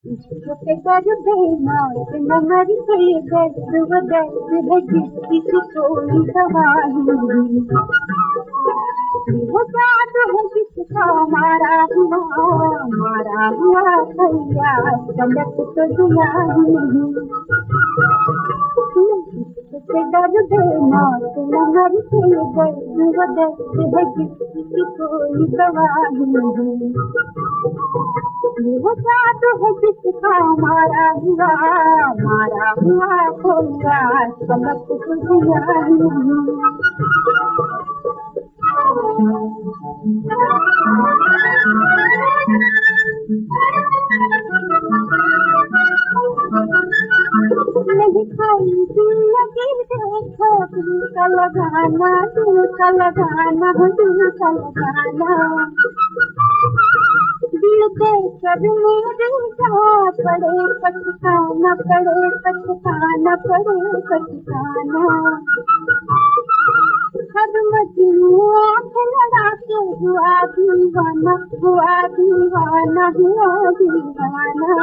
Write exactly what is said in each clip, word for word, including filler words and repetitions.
इश्क कर बेमौत न मर के दर्द व दर्द है जिसकी कोई दवा नहीं। वो जादू है जिसका मारा हुआ मारा हुआ भैया तलक तो दिया नहीं। इश्क कर बेमौत न मर के दर्द व दर्द है जिसकी कोई दवा नहीं। वो जादू है जिसका मारा हुआ मारा हुआ भैया तलक तो दिया नहीं। नहीं खाई जिंदगी देखो दिल का लगाना दिल का लगाना दिल का लगाना। दिल देकर मेरे जा पड़े पछताना पड़े पछताना पड़े पछताना। हर मजनू आँख लड़ा के हुआ दीवाना हुआ दीवाना हुआ दीवाना।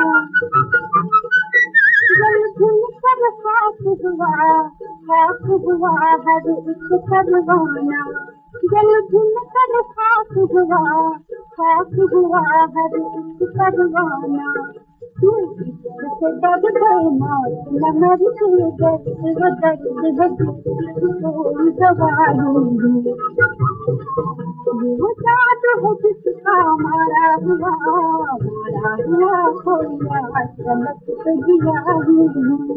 जल धुन कर खाक हुआ खाक हुआ हर एक परवाना। जल धुन कर खाक हुआ खाक हुआ हर एक परवाना। इश्क दर्द बेमौत न मर के दर्द वो दर्द है जिसकी कोई दवा नहीं। वो जादू है जिसका मारा हुआ मारा हुआ भैया तलक तो दिया नहीं।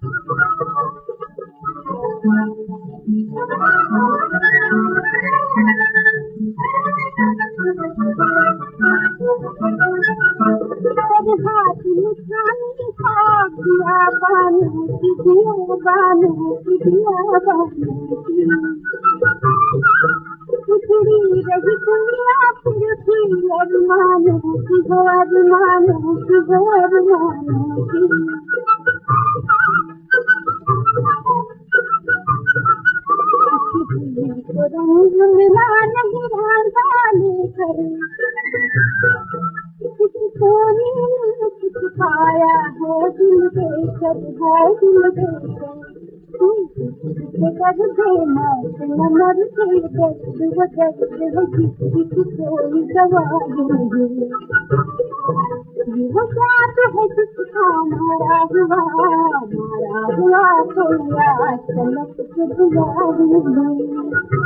हाथ निशानी खा दिया बानू की दिया बानू की दिया बानू की। उजड़ी रही दुनिया फिर भी अरमानों की हो अरमानों की हो अरमानों की। तो रंग मिला नहीं रांधा लेकर सोनी ने कुछ पाया है दिल बेकर है दिल बेकर। कर बेमौत न मर के दर्द वो दर्द है जिसकी कोई दवा नहीं। वो जादू है जिसका मारा हुआ मारा हुआ भैया तलक तो दिया नहीं।